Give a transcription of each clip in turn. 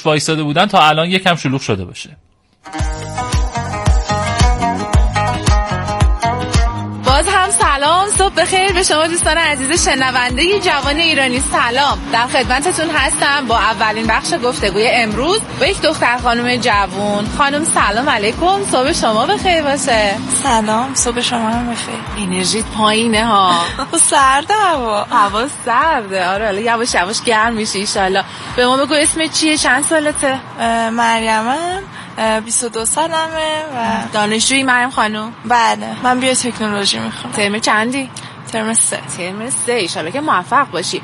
وایساده بودن تا الان یکم شلوغ شده باشه. باز هم سلام، صبح بخیر به شما دوستان عزیز شنونده جوان ایرانی. سلام، در خدمتتون هستم با اولین بخش گفتگوی امروز با یک دختر خانم جوان. خانم سلام علیکم، صبح شما بخیر باشه. سلام، صبح شما هم بخیر. انرژیت پایینه ها. سرده هوا سرده. آره حالا یواش یواش گرم میشه ان شاءالله. به ما بگو اسم چیه، چند سالته؟ مریمم، 22 سالمه و دانشجویی مریم خانم؟ بله، من بیوتکنولوژی میخونم. ترم چندی؟ ترم 3. ترم 3. ان شاءالله که موفق باشی.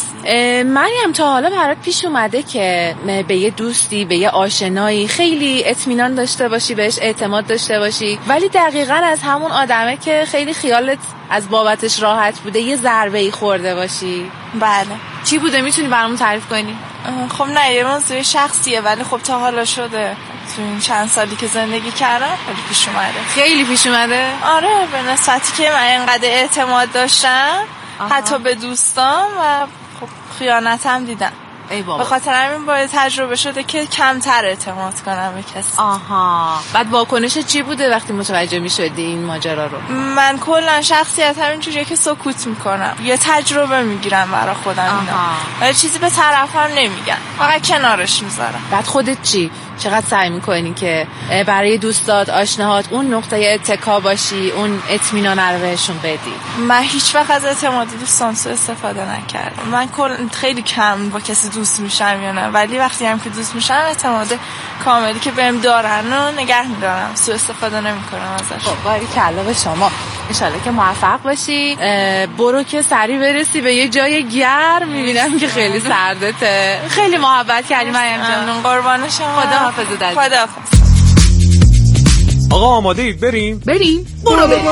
مریم تا حالا برات پیش اومده که به یه دوستی، به یه آشنایی خیلی اطمینان داشته باشی، بهش اعتماد داشته باشی، ولی دقیقاً از همون آدمه که خیلی خیالت از بابتش راحت بوده یه ضربه‌ای خورده باشی؟ بله. چی بوده، میتونی برامون تعریف کنی؟ خب نه، یه موضوع شخصیه ولی خب تا حالا شده. تو این چند سالی که زندگی کردم خیلی پیش اومده. خیلی پیش اومده؟ آره، به نسبتی که من اینقدر اعتماد داشتم حتی به دوستان و خب خیانتم دیدم. ای بابا. به خاطر همین باید تجربه شده که کمتر اعتماد کنم به کسی. بعد واکنش چی بوده وقتی متوجه می‌شدی این ماجرا رو؟ من کلا شخصیت همین جوریه که سکوت میکنم، یه تجربه میگیرم برای خودم اینا، ولی چیزی به طرفم نمیگم، فقط کنارش میذارم. بعد خودت چی؟ چقدر سعی میکنی که برای دوستات، آشناهات اون نقطه اتکا باشی، اون اطمینان رو بهشون بدی؟ من هیچ وقت از اعتماد دوستان سوء استفاده نکردم. من خیلی کم با کسی دوست میشم یا نه، ولی وقتی هم که دوست میشم اعتماد کاملی که بهم دارن و نگه میدارم، سوء استفاده نمیکنم ازش. خب باریکلا به شما، ان شاءالله که موفق باشی. برو که سریع برسی به یه جای گرم. میبینم که خیلی سردته. خیلی محبت کردی مریم جان. قربان شما. خداحافظ دادی. خداحافظ. آقا آماده اید بریم؟ برو بریم.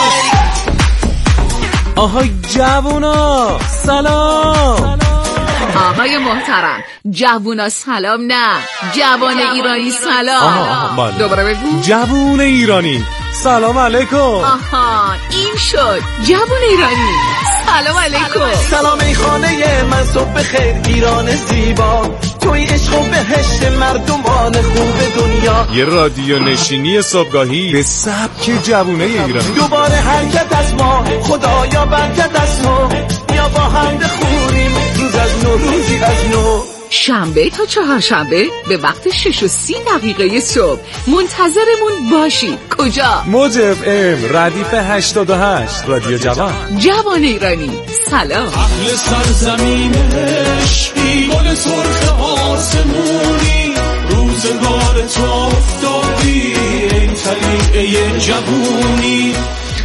آهای جوونا سلام. آقای محترم، جوونا سلام نه، جوان ایرانی سلام. دوباره بگو. جوون ایرانی سلام علیکم. این شد جوون ایرانی سلام علیکم. سلام ای خانه من، صبح خیر ایران زیبا، توی عشق و بهشت مردمان خوب دنیا. یه رادیو نشینی صبحگاهی به سبک جوونه ایرانی. دوباره حرکت از ما، خدایا برکت از تو، یا با هم بخونیم روز از نو، روزی از نو. شنبه تا چهارشنبه به وقت 6:30 صبح منتظرمون باشید. کجا؟ موج FM ردیف 88 رادیو جوان. جوان ایرانی سلام. اهل سرزمینش گل سرخ آسمونی، روزگار تو افتادی ای طلیعه جوونی.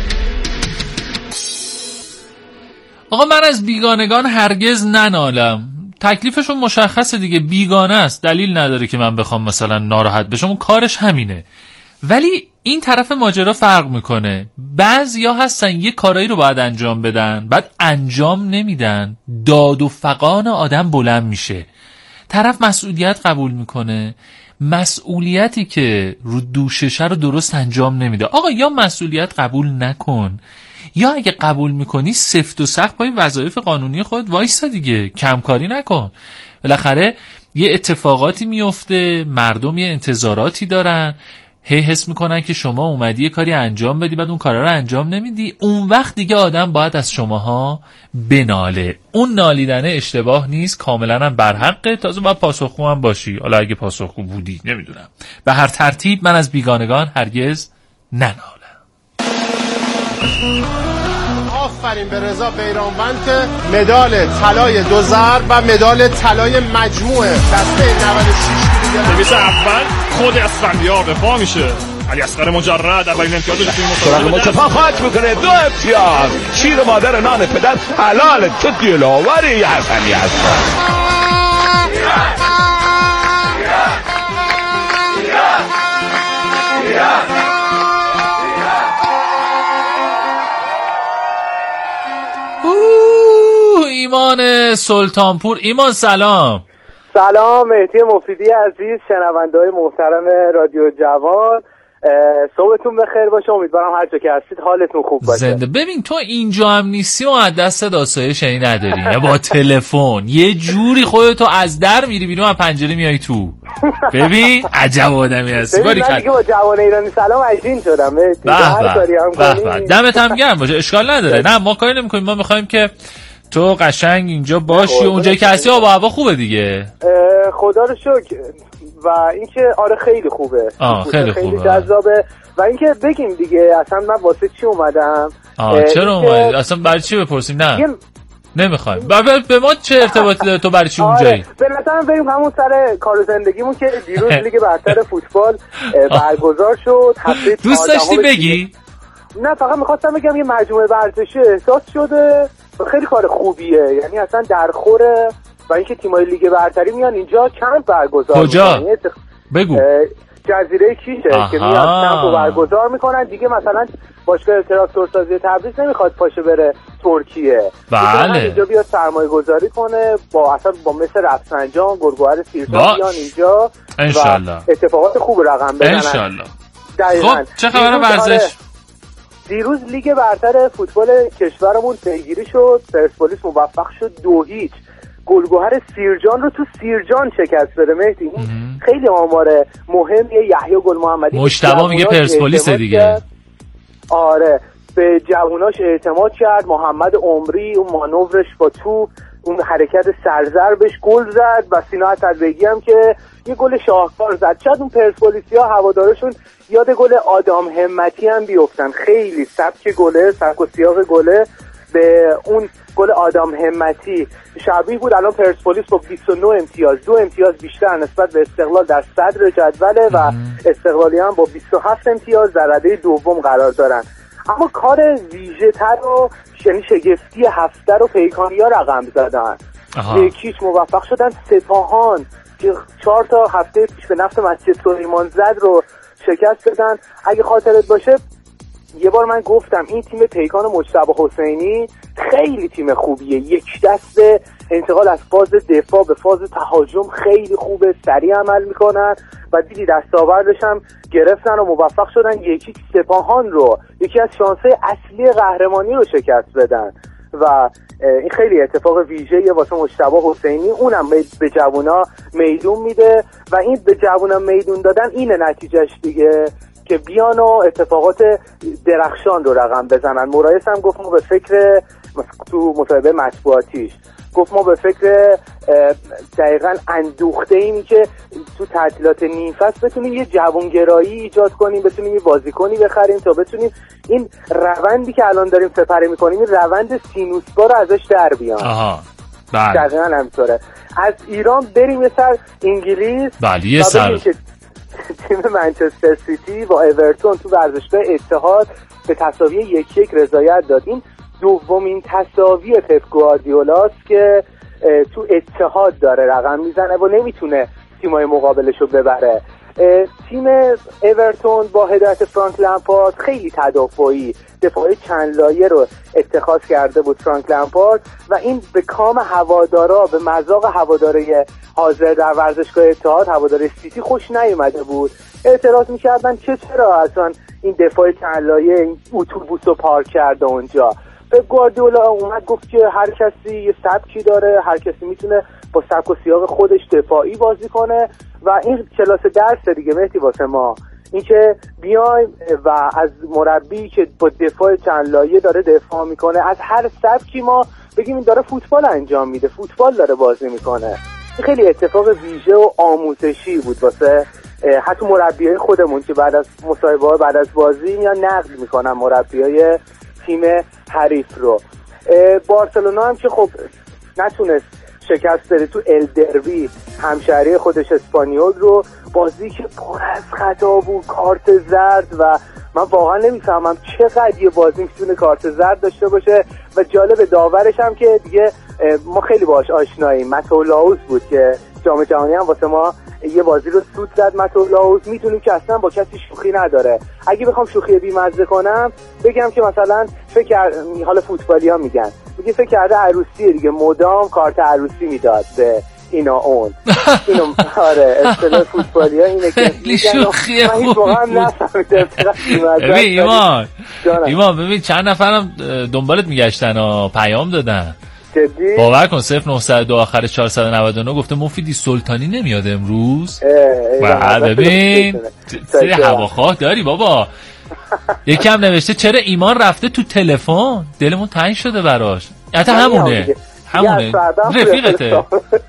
آقا من از بیگانگان هرگز ننالم. تکلیفشون مشخصه دیگه، بیگانه است، دلیل نداره که من بخوام مثلا ناراحت بشم، اون کارش همینه. ولی این طرف ماجرا فرق میکنه. بعضیا هستن یه کارایی رو باید انجام بدن، بعد انجام نمیدن، داد و فغان آدم بلند میشه. طرف مسئولیت قبول میکنه، مسئولیتی که رو دوششه رو درست انجام نمیده. آقا یا مسئولیت قبول نکن، یا اگه قبول میکنی سفت و سخت با این وظایف قانونی خود وایسا دیگه، کمکاری نکن. بالاخره یه اتفاقاتی میفته، مردم یه انتظاراتی دارن، هی حس میکنن که شما اومدی یه کاری انجام بدی بعد اون کارا رو انجام نمیدی. اون وقت دیگه آدم باید از شماها بناله. اون نالیدنه اشتباه نیست، کاملا هم برحقه، تازه باید پاسخگو هم باشی. حالا اگه پاسخگو بودی نمیدونم. به هر ترتیب من از بیگانگان هرگز ننالم. آفرین به رضا بیرانوند که مدال طلای 2 ضرب و مدال طلای مجموعه دسته 96 کیلوگرم. نویس اول خود اسفندیار به پا میشه. علی اصغر مجرد اولین امتیازش توی مسابقه مصطفی خاک میکنه. 2 امتیاز. شیر مادر نان پدر حلال تو دلاوری حسنی هست. ایمان سلطانپور. ایمان سلام. سلام مهدی مفیدی عزیز، شنونده‌های محترم رادیو جوان. صبحتون بخیر باشه. امیدوارم هر جا که هستید حالتون خوب باشه. زنده. ببین تو اینجا هم نیستی و از دست آسایش یعنی نداری، نه با تلفن یه جوری خودتو از در میری بیرون از پنجره میای تو. ببین عجب آدمی هستی. من دیگه با جوان ایرانی سلام عجین شدم. دمت هم گرم باشه، اشکال نداره. نه ما کاری نمی‌کنیم، ما می‌خوایم که تو قشنگ اینجا باشی. اونجایی که هستی آب و هوا خوبه دیگه؟ خدا رو شکر. و اینکه آره خیلی خوبه، خیلی جذابه. و اینکه بگیم دیگه اصلا من واسه چی اومدم. چرا اومدی؟ اصلا برای چی بپرسیم؟ نه نمیخوایم. به ما چه ارتباطی داره؟ تو برای چی اونجایی؟ به نظرم بریم همون سر کار و زندگیمون که دیروز لیگ برتر فوتبال برگزار شد. دوست داشتی بگی؟ نه فقط میخواستم بگم یه مجموعه ورزشی احساس شده، خیلی کار خوبیه. یعنی اصلا در خوره و اینکه تیمای لیگ برتری میان اینجا کمپ برگزار کجا؟ بگو. جزیره کیشه که میاد کمپ برگزار میکنن دیگه. مثلا باشگاه تراکتورسازی تبریز نمیخواد پاشه بره ترکیه، بله اینجا بیاد سرمایه گذاری کنه با اصلا با مثل رفسنجان، گرگوهر سیرسان بیان اینجا انشالله و اتفاقات خوب رقم بزنن انشالله. خب چه خبر ورزش؟ دیروز لیگ برتر فوتبال کشورمون پیگیری شد. پرسپولیس موفق شد 2-0 گلگهر سیرجان رو تو سیرجان شکست بده. مهدی خیلی آماره مهمیه. یحیی گل محمدی مجتبی میگه پرسپولیس دیگه. آره به جووناش اعتماد کرد. محمد عمری اون مانورش با توپ، اون حرکت سرزربش گل زد و سینا اسدبگی هم که یه گل شاهکار زد. شاید اون پرسپولیسیا هوادارشون یاد گل آدم همتی هم بیفتن. خیلی سبک گله، سبک و سیاق گله به اون گل آدم همتی شبیه بود. الان پرسپولیس با 29 امتیاز 2 امتیاز بیشتر نسبت به استقلال در صدر جدوله و استقلالی هم با 27 امتیاز در رده دوم قرار دارن. اما کار ویژه تر و یعنی شگفتی هفته رو پیکانیا رقم زدن. یکیش موفق شدن سپاهان که 4 تا هفته پیش به نفت مسجد سلیمان زد رو شکست دادن. اگه خاطرت باشه یه بار من گفتم این تیم پیکان مجتبی حسینی خیلی تیم خوبیه. یک دست انتقال از فاز دفاع به فاز تهاجم خیلی خوبه، سریع عمل میکنن و دیدی دستاوردش هم گرفتن و موفق شدن یکی سپاهان رو، یکی از شانس‌های اصلی قهرمانی رو شکست بدن و این خیلی اتفاق ویژه‌ایه واسه مجتبی حسینی. اونم به جوونا میدون میده و این به جوونا میدون دادن اینه نتیجهش دیگه که بیان و اتفاقات درخشان رو رقم بزنن. مرایس هم گفت ما به فکر تو مصاحبه مطبوعاتیش گفت ما به فکر دقیقاً اندوخته ایم که تو تعطیلات نیم فصل بتونیم یه جوانگرایی ایجاد کنیم، بتونیم یه بازیکنی بخریم تا بتونیم این روندی که الان داریم سپری میکنیم، این روند سینوسبا رو ازش در بیان. بله دقیقاً همینطوره. از ایران بریم یه سر انگلیس. بله یه سر تیم منچستر سیتی با اورتون تو ورزشگاه اتحاد به تساوی 1-1 رضایت داد. این دومین تساوی پپ گواردیولاست که تو اتحاد داره رقم میزنه و نمیتونه تیمای مقابلشو ببره. تیم اورتون با هدایت فرانک لمپارد خیلی تدافعی دفاعی چند لایه رو اتخاذ کرده بود فرانک لمپارد و این به کام هوادارا، به مذاق هواداره حاضر در ورزشگاه اتحاد، هواداره سیتی خوش نیومده بود. اعتراض میکردن که چرا اصلا این دفاع چند لایه این اتوبوس رو پارک کرده اونجا. پپ گواردیولا اومد گفت که هر کسی یه سبکی داره، هر کسی میتونه با سبک و سیاق خودش دفاعی بازی کنه و این کلاس درس دیگه مهدی واسه ما، این که بیایم و از مربی که با دفاع چند لایه داره دفاع میکنه از هر سبکی ما بگیم این داره فوتبال انجام میده، فوتبال داره بازی میکنه. این خیلی اتفاق ویژه و آموزشی بود واسه حتی مربیای خودمون که بعد از مصاحبه بعد از بازی میان نقد میکنن مربیای تیم حریف رو. بارسلونا هم که خب نتونست شکست بده تو ال دربی همشهری خودش اسپانیول رو، بازی که پر از خطا بود، کارت زرد و من واقعا نمیفهمم چقدر یه بازی میتونه کارت زرد داشته باشه و جالب داورش هم که دیگه ما خیلی باهاش آشناییم، متولاوز بود که جام جهانی هم واسه ما یه بازی رو سود زد. متولاوز میدونیم که اصلا با کسی شوخی نداره. اگه بخوام شوخی بی‌مزه کنم بگم که مثلا حالا فوتبالی‌ها میگن فکر کرده عروسیه دیگه، مدام کارت عروسی میداد به اینا اون اینو آره اصطلاح فوتبالی‌ها اینه که خیلی شوخیه. من واقعا نفهمیدم. ایمان ببین چند نفرم دنبالت میگشتن و پیام دادن. جدی؟ باور کن 0902 آخر 499 گفته مفیدی سلطانی نمیاد امروز. ببین سری هواخواه داری بابا. یکم نوشته چرا ایمان رفته تو تلفن، دلمون تنگ شده براش. حتی همونه رفیقته.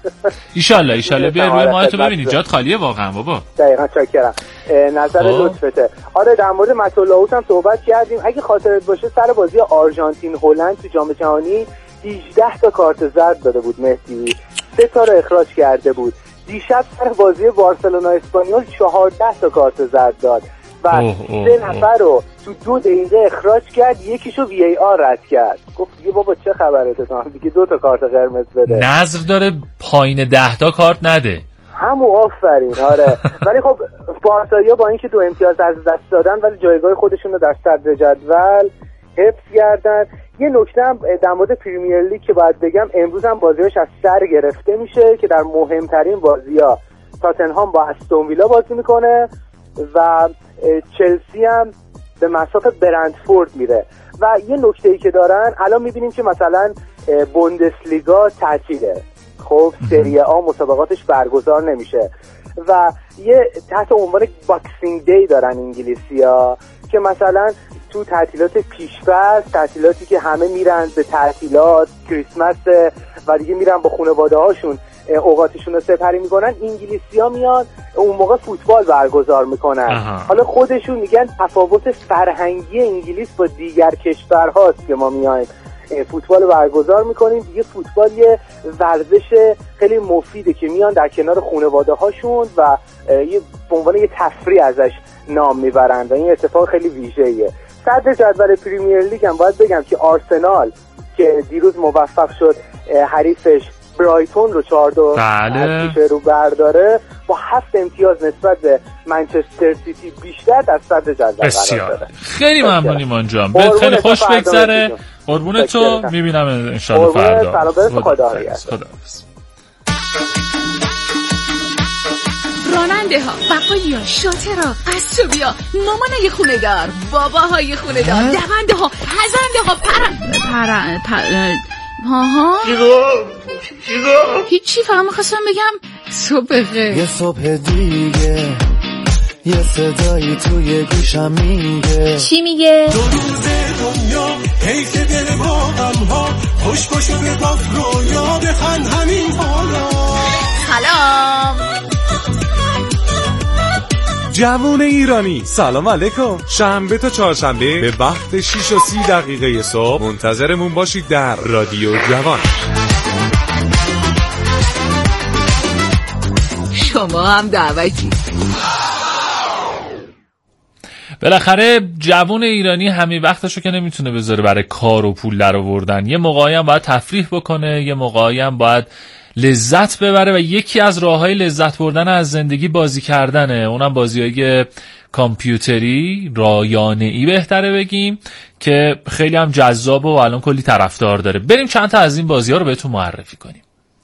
ایشالله بیا روی ماهتو ببینی جات خالیه واقعا بابا. دقیقاً چاکرم. نظر لطفته. آره در مورد متولاوت هم صحبت کردیم. اگه خاطرت باشه سر بازی آرژانتین هلند تو جام جهانی 18 تا کارت زرد داده بود مهدی، 3 تا رو اخراج کرده بود. دیشب سر بازی بارسلونا اسپانیول 14 تا کارت زرد داد و 3 نفر رو تو 2 دقیقه اخراج کرد، یکیشو VAR رد کرد. گفت دیگه بابا چه خبرته تو دیگه 2 تا کارت قرمز بده. نظر داره پایین 10 تا کارت نده. همون آفرین. آره ولی خب بارسایا با اینکه 2 امتیاز از دست دادن ولی جایگاه خودشون رو در صدر جدول حفظ کردن. یه نکته هم در مورد پریمیر لیگ که باید بگم، امروز هم بازیاش از سر گرفته میشه که در مهمترین بازی‌ها تاتنهام با استون ویلا بازی میکنه و چلسی هم به مساف برندفورد میره. و یه نکته‌ای که دارن الان میبینیم که مثلا بوندسلیگا تعطیله، خب سری آ مسابقاتش برگزار نمیشه و یه تحت عنوان باکسینگ دی دارن انگلیسی‌ها که مثلا تو تعطیلات پیش‌فصل، تعطیلاتی که همه میرن به تعطیلات کریسمس و دیگه میرن با خانواده هاشون اوقاتشون رو سپری میکنن، انگلیسی‌ها میان اون موقع فوتبال برگزار میکنن. حالا خودشون میگن تفاوت فرهنگی انگلیس با دیگر کشورهاست که ما میایم فوتبال برگزار میکنیم. دیگه فوتبال یه ورزش خیلی مفیده که میان در کنار خانواده هاشون و یه به عنوان یه تفریح ازش نام میبرن و این اتفاق خیلی ویژه‌ایه. صدر جدول پریمیر لیگ هم باید بگم که آرسنال که دیروز موفق شد حریفش برایتون رو 4-2 از پیش رو برداره با 7 امتیاز نسبت به منچستر سیتی بیشتر در صدر جدول قرار داره. خیلی ممنونیم آنجا. خیلی خوش بگذره. قربون تو میبینم ان شاء الله فردا. خداحافظ. راننده ها، بقالیا، شاطرها، قصابیا، مامانای خونه دار، باباهای خونه دار، دونده ها، پزنده ها، هیچی فقط میخواستم بگم صبح بخیر. یه صبح دیگه یه صدایی توی گوشم میگه. چی میگه؟ دو روز دنیا حیث دل با غمها، خوش باشو به باف رویا بخند همین حالا. سلام جوون ایرانی، سلام علیکم. شنبه تا چهارشنبه به وقت 6:30 صبح منتظرمون باشید در رادیو جوان. شما هم دعوتی. بالاخره جوون ایرانی همین وقتشو که نمیتونه بذاره برای کار و پول در آوردن. یه موقعی هم باید تفریح بکنه، یه موقعی هم باید لذت ببره و یکی از راههای لذت بردن از زندگی بازی کردنه. اونم بازی‌های کامپیوتری، رایانه‌ای بهتره بگیم، که خیلی هم جذاب و الان کلی طرفدار داره. بریم چند تا از این بازی‌ها رو بهتون معرفی کنیم.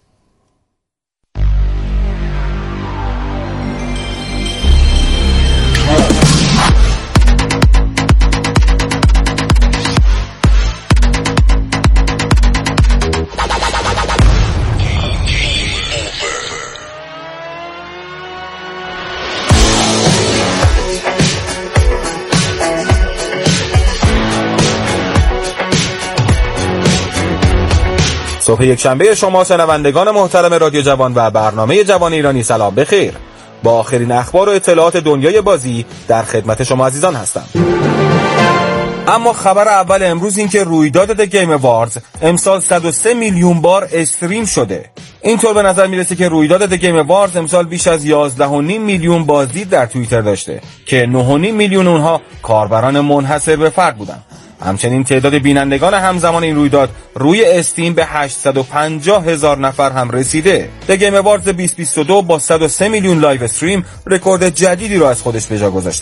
صبح یک شنبه شما شنوندگان محترم رادیو جوان و برنامه جوان ایرانی سلام بخیر. با آخرین اخبار و اطلاعات دنیای بازی در خدمت شما عزیزان هستم. اما خبر اول امروز این که رویداد The Game Awards امسال 103 میلیون بار استریم شده. اینطور به نظر میرسه که رویداد The Game Awards امسال بیش از 11.5 میلیون بازدید در توییتر داشته که 9.5 میلیون اونها کاربران منحصر به فرد بودن. همچنین تعداد بینندگان همزمان این رویداد روی استیم به 850,000 نفر هم رسیده. The Game Awards 2022 با 103 میلیون لایو استریم رکورد جدیدی رو از خودش به جا گذاشته.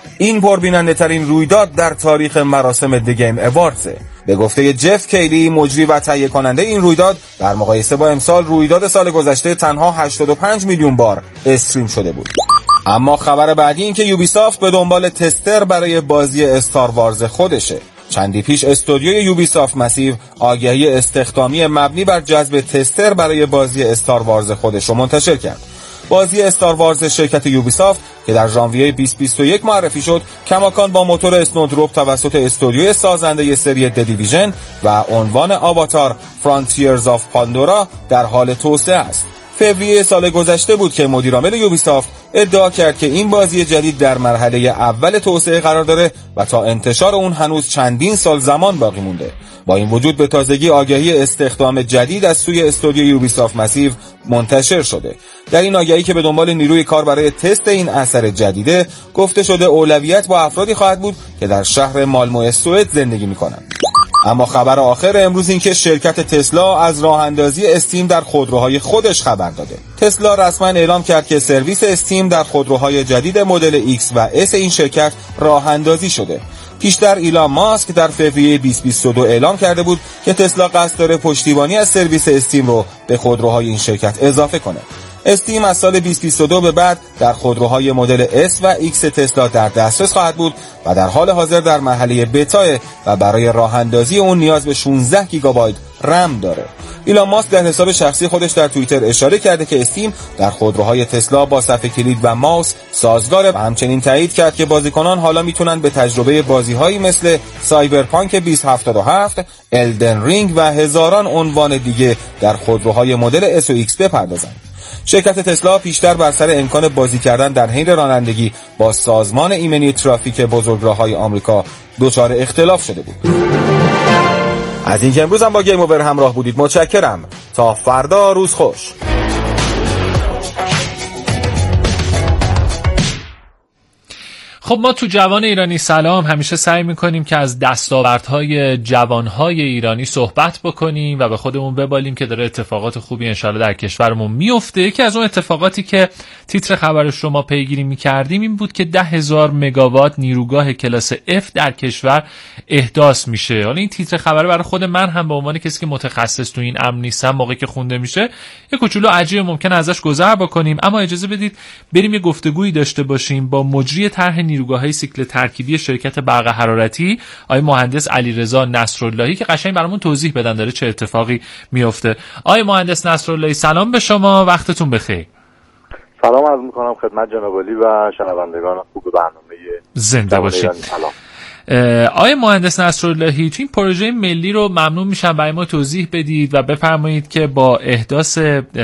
این پربیننده ترین رویداد در تاریخ مراسم دی گیم اواردزه. به گفته جف کیلی مجری و تهیه کننده این رویداد، در مقایسه با امسال رویداد سال گذشته تنها 85 میلیون بار استریم شده بود. اما خبر بعدی این که یوبیسافت به دنبال تستر برای بازی استار وارز خودشه. چندی پیش استودیوی یوبیسافت مسیو آگهی استخدامی مبنی بر جذب تستر برای بازی استار وارز خودش رو منتشر کرد. بازی استار وارز شرکت یوبیسافت که در ژانویه 2021 معرفی شد، کماکان با موتور اسنودروپ توسط استودیوی سازنده سری د دیویژن و عنوان آواتار فرانتیرز آف پاندورا در حال توسعه است. فوریه سال گذشته بود که مدیرعامل یوبیسافت ادعا کرد که این بازی جدید در مرحله اول توسعه قرار داره و تا انتشار اون هنوز چندین سال زمان باقی مونده. با این وجود به تازگی آگهی استخدام جدید از سوی استودیو یوبیسافت مسیو منتشر شده. در این آگهی که به دنبال نیروی کار برای تست این اثر جدیده، گفته شده اولویت با افرادی خواهد بود که در شهر مالمو سوئد زندگی میکنند. اما خبر آخر امروز این که شرکت تسلا از راه اندازی استیم در خودروهای خودش خبر داده. تسلا رسما اعلام کرد که سرویس استیم در خودروهای جدید مدل X و S این شرکت راه اندازی شده. پیشتر ایلان ماسک در فوریه 2022 اعلام کرده بود که تسلا قصد داره پشتیبانی از سرویس استیم رو به خودروهای این شرکت اضافه کنه. استیم از سال 2022 به بعد در خودروهای مدل S و X تسلا در دسترس خواهد بود و در حال حاضر در مرحله بتا و برای راه اندازی اون نیاز به 16 گیگابایت رم داره. ایلان ماسک در حساب شخصی خودش در توییتر اشاره کرده که استیم در خودروهای تسلا با صفحه کلید و ماوس سازگاره و همچنین تایید کرد که بازیکنان حالا میتونن به تجربه بازی‌هایی مثل سایبرپانک 2077، الدن رینگ و هزاران عنوان دیگه در خودروهای مدل S و X بپردازند. شرکت تسلا پیشتر بر سر امکان بازی کردن در حین رانندگی با سازمان ایمنی ترافیک بزرگراه‌های آمریکا دچار اختلاف شده بود. از اینکه امروز هم با گیم اوور همراه بودید متشکرم. تا فردا روز خوش. خب ما تو جوان ایرانی سلام همیشه سعی میکنیم که از دستاوردهای جوانهای ایرانی صحبت بکنیم و به خودمون ببالیم که داره اتفاقات خوبی انشالله در کشورمون میفته. یکی از اون اتفاقاتی که تیتر خبرش رو ما پیگیری میکردیم این بود که 10,000 مگاوات نیروگاه کلاس F در کشور احداث میشه. حالا این تیتر خبر برای خود من هم به عنوان کسی که متخصص تو این امر نیستم موقعی که خونده میشه یه کوچولو عجیب ممکن ازش گذر بکنیم، اما اجازه بدید بریم یه گفتگویی داشته باشیم با مجری طرح نیروگاه‌های سیکل ترکیبی شرکت برق حرارتی آقای مهندس علیرضا نصراللهی که قشنگ برامون توضیح بدن داره چه اتفاقی میفته. آقای مهندس نصراللهی سلام به شما، وقتتون بخیر. سلام عرض می‌کنم خدمت جناب عالی و شنوندگان خوب برنامه زنده باشید. آقای مهندس نصراللهی تو این پروژه ملی رو ممنون میشم برای ما توضیح بدید و بفرمایید که با احداث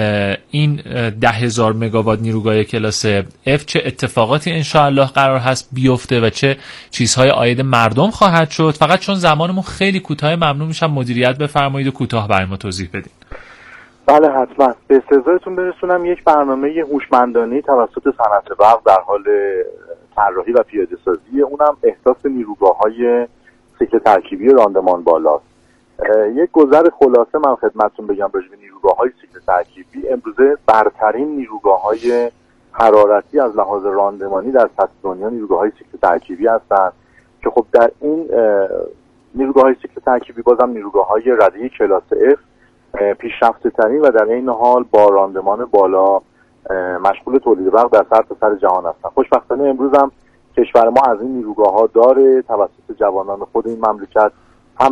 این 10,000 مگاوات نیروگاه کلاس F چه اتفاقاتی انشاءالله قرار هست بیفته و چه چیزهای عاید مردم خواهد شد. فقط چون زمانمون خیلی کوتاه ممنون میشم مدیریت بفرمایید و کوتاه برای ما توضیح بدید. بله حتما. به استحضارتون برسونم یک برنامه هوشمندانه توسط صنعت برق در حال طراحی و پیاده سازی، اونم احداث نیروگاه‌های سیکل ترکیبی راندمان بالاست. یک گذر خلاصه من خدمتتون بگم راجع به نیروگاه‌های سیکل ترکیبی. امروزه برترین نیروگاه‌های حرارتی از لحاظ راندمانی در سطح دنیا نیروگاه‌های سیکل ترکیبی هستند که خب در این نیروگاه‌های سیکل ترکیبی بازم نیروگاه‌های رده کلاس F پیشرفته ترین و در این حال با راندمان بالا مشغول تولید برق در سرتاسر جهان هستن. خوشبختانه امروز هم کشور ما از این نیروگاه‌ها داره، توسط جوانان خود این مملکت هم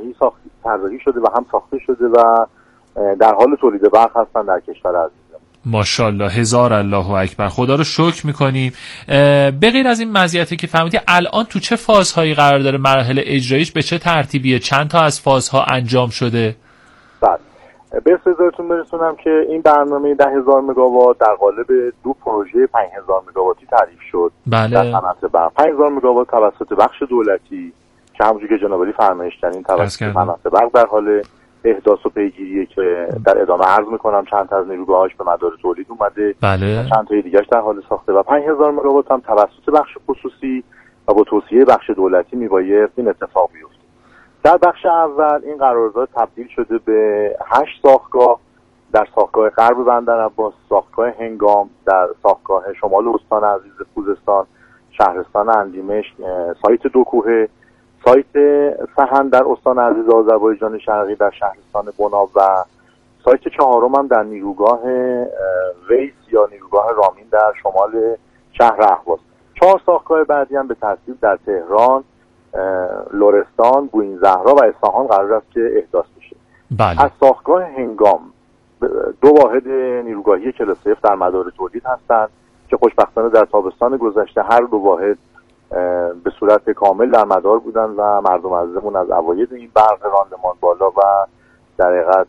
طراحی شده و هم ساخته شده و در حال تولید برق هستن در کشور عزیزم. ماشاءالله، هزار الله اکبر، خدا رو شکر میکنیم. به غیر از این مزیتی که فهمیدی الان تو چه فازهایی قرار داره مراحل اجراییش به چه ترتیبیه؟ چند تا از فازها انجام شده؟ بله، به استحضارتون برسونم که این برنامه 10,000 مگاوات در قالب دو پروژه 5,000 مگاواتی تعریف شد. بله. در صنعت برق 5,000 مگاوات توسط بخش دولتی که همونجوری که جناب علی فرمایش کردین توسط صنعت برق در حال احداث و پیگیریه که در ادامه عرض میکنم چند تا از نیروگاهاش به مدار تولید اومده. بله. چند تا دیگه‌اش در حال ساخته و 5,000 مگاوات هم توسط بخش خصوصی و با توصیه بخش دولتی میبایست این اتفاق بیفته. در بخش اول این قرارداد تبدیل شده به 8 ساختگاه در ساختگاه غرب بندر عباس، ساختگاه هنگام در ساختگاه شمال استان عزیز خوزستان شهرستان اندیمشک، سایت دو کوه، سایت سهند در استان عزیز آذربایجان شرقی در شهرستان بناب و سایت چهارم هم در نیروگاه ویس یا نیروگاه رامین در شمال شهر اهواز. 4 ساختگاه بعدی هم به ترتیب در تهران، لرستان، بوئین‌زهرا و اصفهان قرار است که احداث بشه. بله. از ساختگاه هنگام 2 واحد نیروگاهی کلاس F در مدار تولید هستند که خوشبختانه در تابستان گذشته هر 2 واحد به صورت کامل در مدار بودن و مردم عزیزمون از عواید این برق راندمان بالا و در حقیقت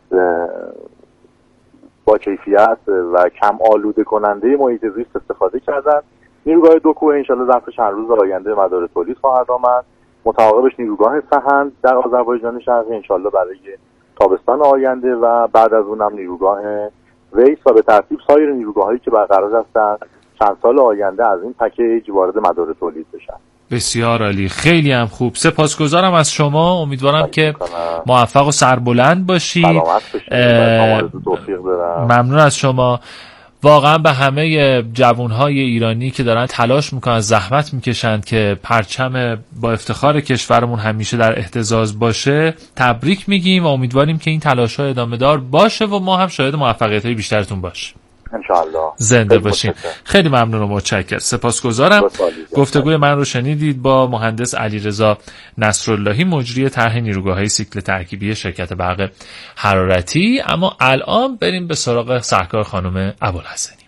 با کیفیت و کم آلوده کننده محیط زیست استفاده کردن. نیروگاه دو کوه انشالله ظرف چند روز آینده مدار تولید خواهد آمد. متعاقبش نیروگاه سهند در آذربایجان شرقی انشالله برای تابستان آینده و بعد از اونم نیروگاه ویس و به ترتیب سایر نیروگاهایی که برقرار هستند چند سال آینده از این پکیج وارد مدار تولید بشن. بسیار عالی، خیلی هم خوب. سپاسگزارم از شما. امیدوارم که موفق و سربلند باشی. ممنون از شما. واقعا به همه جوانهای ایرانی که دارن تلاش میکنن، زحمت میکشند که پرچم با افتخار کشورمون همیشه در اهتزاز باشه تبریک میگیم و امیدواریم که این تلاش‌ها ادامه دار باشه و ما هم شاهد موفقیت‌های بیشترتون باشیم. انشاءالله. زنده باشین. خیلی ممنون و متشکرم. سپاسگزارم. گفتگوی من رو شنیدید با مهندس علیرضا نصراللهی، مجری طرح نیروگاه‌های سیکل ترکیبی شرکت برق حرارتی. اما الان بریم به سراغ سرکار خانم ابوالحسنی.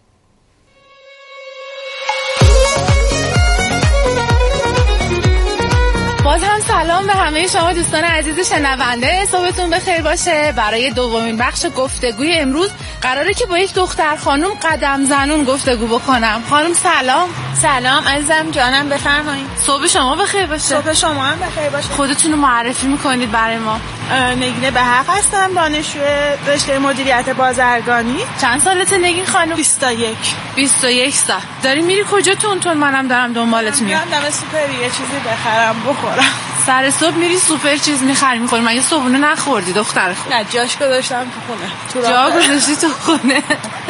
باز هم سلام به همه شما دوستان عزیز شنونده. صبحتون بخیر باشه. برای دومین بخش گفتگوی امروز قراره که با یک دختر خانم قدم زنون گفتگو بکنم. خانم سلام. سلام عزیزم جانم، بفرمایید. صبح شما بخیر باشه. صبح شما هم بخیر باشه. خودتون رو معرفی میکنید برای ما؟ نگین بهق هستم، دانشجو رشته مدیریت بازرگانی. چند سالته نگین خانم؟ 21. 21 سال. داری میری کجا تون منم دارم دنبالت میام. دم سوپر یه چیزی بخرم بخورم. سر صبح میری سوپر چیز میخری میخوری؟ مگه صبحونه نخوردی دختر خوب؟ نه جاش گذاشتم تو خونه. جا گذاشتی تو خونه.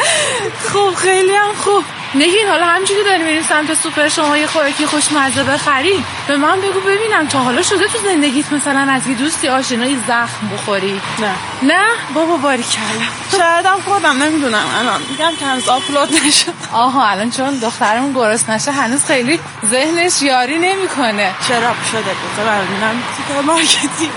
خوب، خیلی هم خوب. نگین حالا همینجوری داری میریم سمت سوپر شما یه خوراکی خوشمزه بخری، به من بگو ببینم تا حالا شده تو زندگیت مثلا از یه دوستی آشنایی زخم بخوری؟ نه بابا باریکلا. شاید هم خودم نمیدونم، الان میگم که هنوز آپلود نشد. آها الان چون دخترمون گرسنه نشه هنوز خیلی ذهنش یاری نمیکنه. چرا شده بود ببینم سوپرمارکتی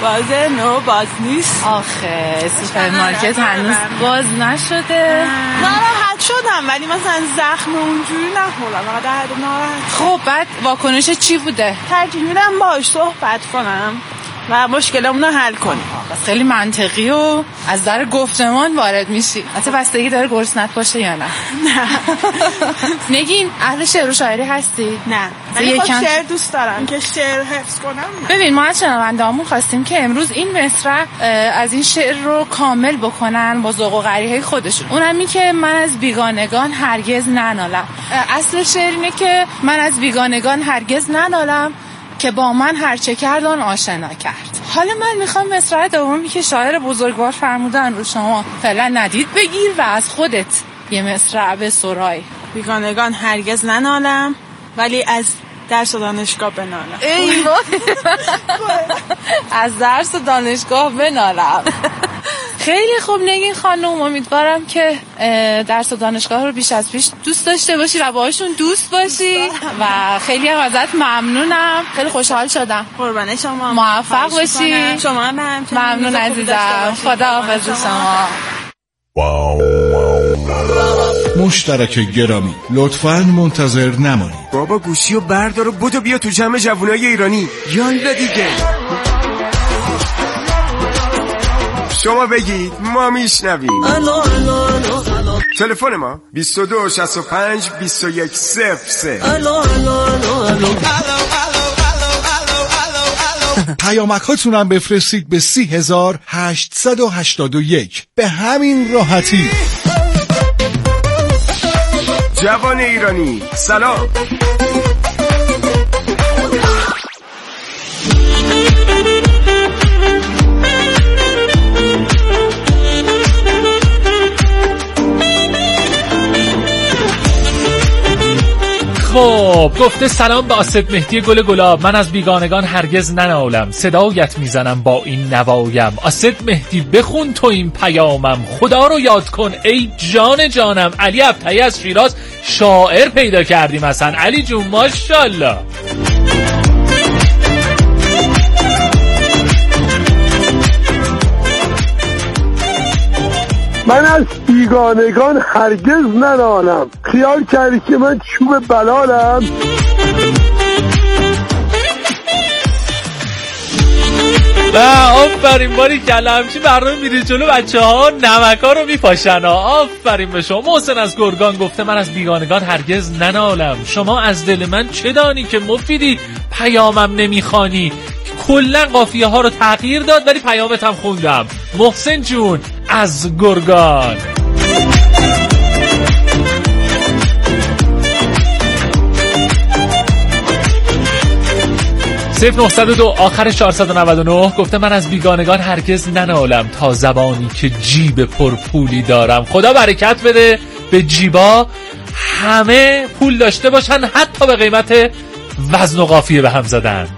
باز نیست. آخه سوپرمارکت هنوز باز نشده. ناراحت شدم ولی مثلا زخم اونجوری نخوردم، فقط ناراحت. خب بعد واکنش چی بوده؟ ترجیح میدم باهاش صحبت کنم و مشکلمون رو حل کنیم. خیلی منطقی و از در گفتمان وارد میشی. حتی بستگی داره گرسنت باشه یا نه؟ نه. نگین اهل شعر و شاعری هستی؟ نه ولی خب شعر دوست دارم که شعر حفظ کنم. ببین ما از شنونده‌هامون خواستیم که امروز این مصرع از این شعر رو کامل بکنن با ذوق و غریحه خودشون. اونم این که من از بیگانگان هرگز ننالم. اصل شعر اینه که من از بیگانگان هرگز ننالم که با من هرچه کرد آن آشنا کرد. حالا من میخوام مصرع دومی که شاعر بزرگوار فرمودن رو شما فعلا ندید بگیر و از خودت یه مصرع بسرای. بیگانگان هرگز ننالم ولی از درس و دانشگاه بنالم. ای از درس و دانشگاه بنالم. خیلی خوب نگین خانم، امیدوارم که درس و دانشگاه رو بیش از پیش دوست داشته باشی و باهاشون دوست باشی و خیلی هم ازت ممنونم. خیلی خوشحال شدم. قربان شما. موفق باشی. شما هم ممنون عزیزم. خداحافظ شما. مشترک گرامی لطفاً منتظر نمانید. بابا گوشی و بردار و بودو بیا تو جمع جوانای ایرانی. یالا دیگه شما بگید ما میشنویم. تلفن ما 22 65 21 03. پیامک هاتون هم بفرستید به 30881. به همین راحتی. جوان ایرانی سلام. خب گفته سلام به آسد مهدی گل گلاب، من از بیگانگان هرگز ننالم، صدایت میزنم با این نوایم. آسد مهدی بخون تو این پیامم، خدا رو یاد کن ای جان جانم. علی ابطحی از شیراز، شاعر پیدا کردیم اصلا. علی جون ماشاءالله. من از بیگانگان هرگز ننالم، خیال کردی که من چوب بلالم. آفرین باری کلا، همچین برنامه میری جلو بچه ها نمک ها رو میپاشن. آفرین به شما. محسن از گرگان گفته من از بیگانگان هرگز ننالم، شما از دل من چه دانی که مفیدی پیامم نمیخوانی. کلا قافیه ها رو تغییر داد ولی پیامت هم خوندم. محسن جون از گرگان. 0902 آخر 499 گفته من از بیگانگان هرگز ننالم، تا زبانی که جیب پرپولی دارم. خدا برکت بده به جیبا، همه پول داشته باشن، حتی به قیمت وزن و قافیه به هم زدن.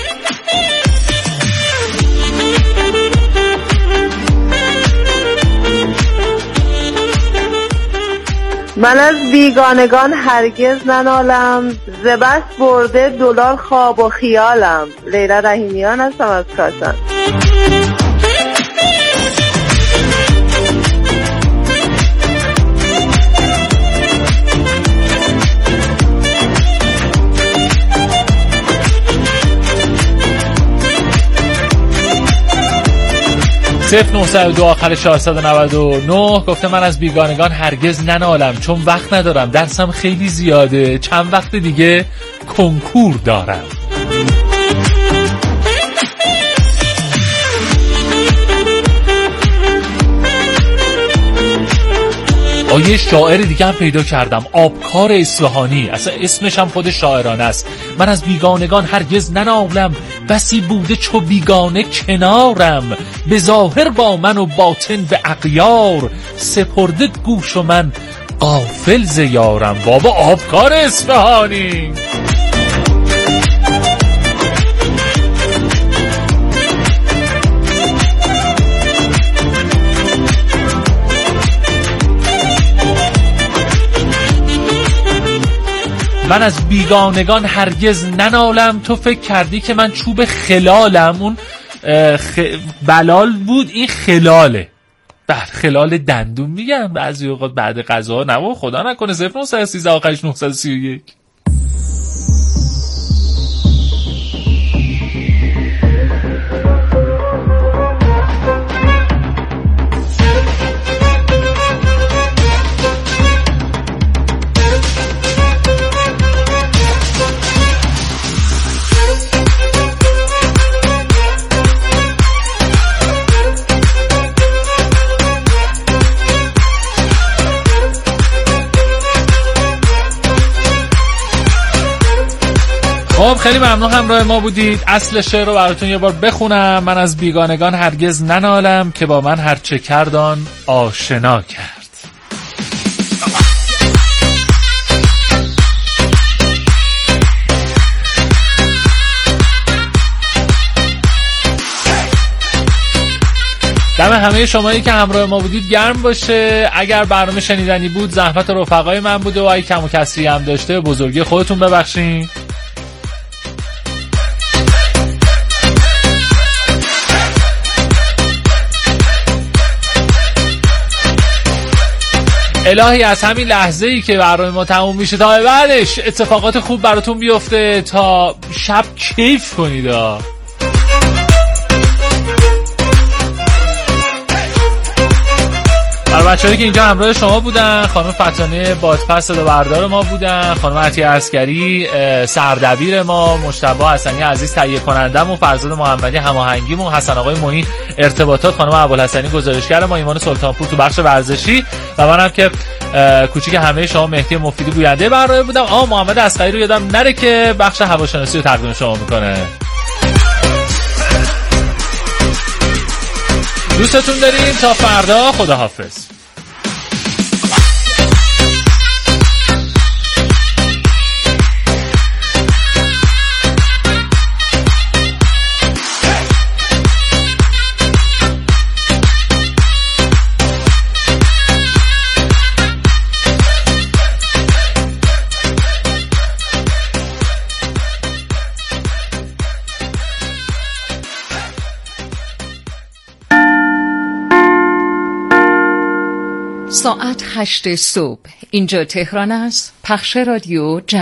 من از بیگانگان هرگز ننالم، زبست برده دلار خواب و خیالم. لیلا رحیمیان هستم از کاشان. صفر 902 آخر 499 گفته من از بیگانگان هرگز ننالم، چون وقت ندارم، درسم خیلی زیاده، چند وقت دیگه کنکور دارم. یه شاعر دیگه هم پیدا کردم، آبکار اصفهانی، اصلا اسمش هم خود شاعرانه است. من از بیگانگان هرگز ننالم، بسی بوده چو بیگانه کنارم، به ظاهر با من و باطن به اغیار، سپرده گوش و من غافل ز یارم. بابا آبکار اصفهانی. من از بیگانگان هرگز ننالم، تو فکر کردی که من چوب خلالم. اون بلال بود، این خلاله. خلال دندون میگم بعضی اوقات بعد غذا. نه خدا نکنه. 0913 آخرش 931. خب خیلی ممنون همراه ما بودید. اصل شعر رو براتون یه بار بخونم. من از بیگانگان هرگز ننالم، که با من هرچه کردان آشنا کرد. دم همه شمایی که همراه ما بودید گرم باشه. اگر برنامه شنیدنی بود زحمت رفقای من بوده و اگه کم و کسری هم داشته بزرگی خودتون ببخشین. الهی از همین لحظه ای که برنامه ما تموم میشه تا بعدش اتفاقات خوب براتون بیفته، تا شب کیف کنید. برای بچه‌هایی که اینجا همراه شما بودن، خانم فتانه بادپس صدا بردار ما بودن، خانم عطیه عسکری سردبیر ما، مجتبی حسنی عزیز تهیه کنندمون، فرزاد محمدی هماهنگیمون، حسن آقای معین ارتباطات، خانم ابوالحسنی گزارشگر ما، ایمان سلطانپور تو بخش ورزشی و منم که کوچیک همه شما مهدی مفیدی گوینده برنامه بودم. محمد اصغری رو یادم نره که بخش هواشناسی رو تقدیم شما میکنه. دوستتون داریم. تا فردا، خداحافظ. ساعت 8 صبح. اینجا تهران است. پخش رادیو